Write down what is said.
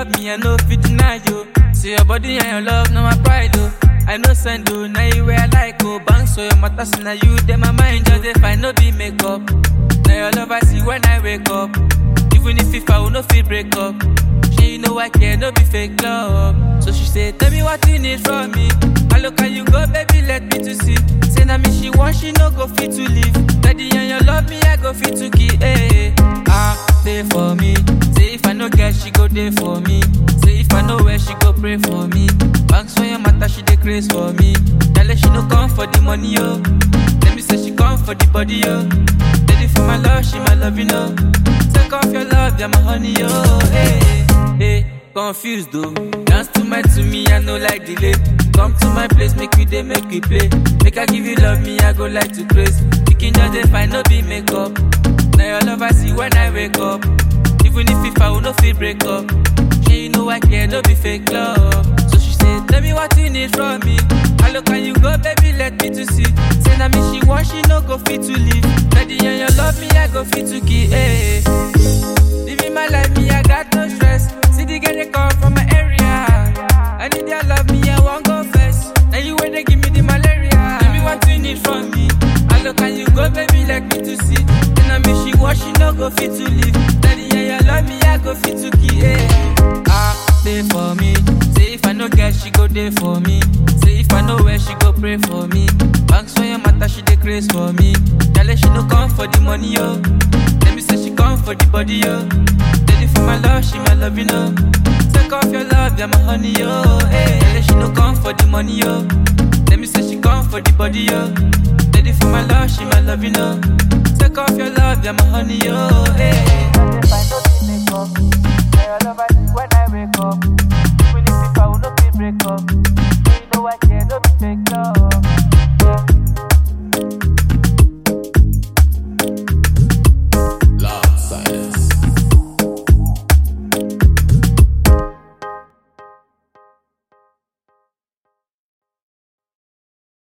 love me, I know fit deny you. See your body and your love, no my pride, oh. I know send you, now you where I like, oh. Bang, so your matters, now you, then my mind just if I no be makeup. Now your love I see when I wake up. Even if I will no feel break up. She know I care, no be fake love. So she said, tell me what you need from me. I look at you go, baby, let me to see. Say na me she want, she no go fit to leave. Daddy and you love me, I go fit to keep. Hey, stay for me. Say if I no get, she go there for me. Say if I know where, she go pray for me. Banks for your matter, she dey craze for me. Tell her she no come for the money, yo. Let me say she come for the body, yo. Ready for my love, she my love, you know. Take off your love, you're my honey, yo. Hey, hey, confused though. Dance to me, I know like delay. Come to my place, make we day, make we play. Make I give you love, me I go like to praise. You can just define, no be makeup. Now your love I see when I wake up. Even if I will no feel break up. She know I care, no be fake love. So she said, tell me what you need from me. I look at you go, baby, let me to see. Say na me she want, she no go fit to leave. Daddy and you love me, I go fit to keep. Hey, living my life, me I got no stress. See the girl they come from my area. I need your love, me I won't go first. Now you when they give me the malaria. Tell me what you need from me. I look at you go, baby, let me to see. Say na me she want, she no go fit to leave. Daddy and you love me, I go fit to keep. Hey, stay for me. Say if I no get, she go there for me. Say if I know where, she go pray for me. Banks for your matter, she dey craze for me. Tell her she no come for the money, yo. Let me say she come for the body, yo. Ready for my love, she my love, you know. Take off your love, you're my honey, yo. Hey, tell her she no come for the money, yo. Let me say she come for the body, yo. Ready for my love, she my love, you know. Take off your love, you're my honey, yo. Hey.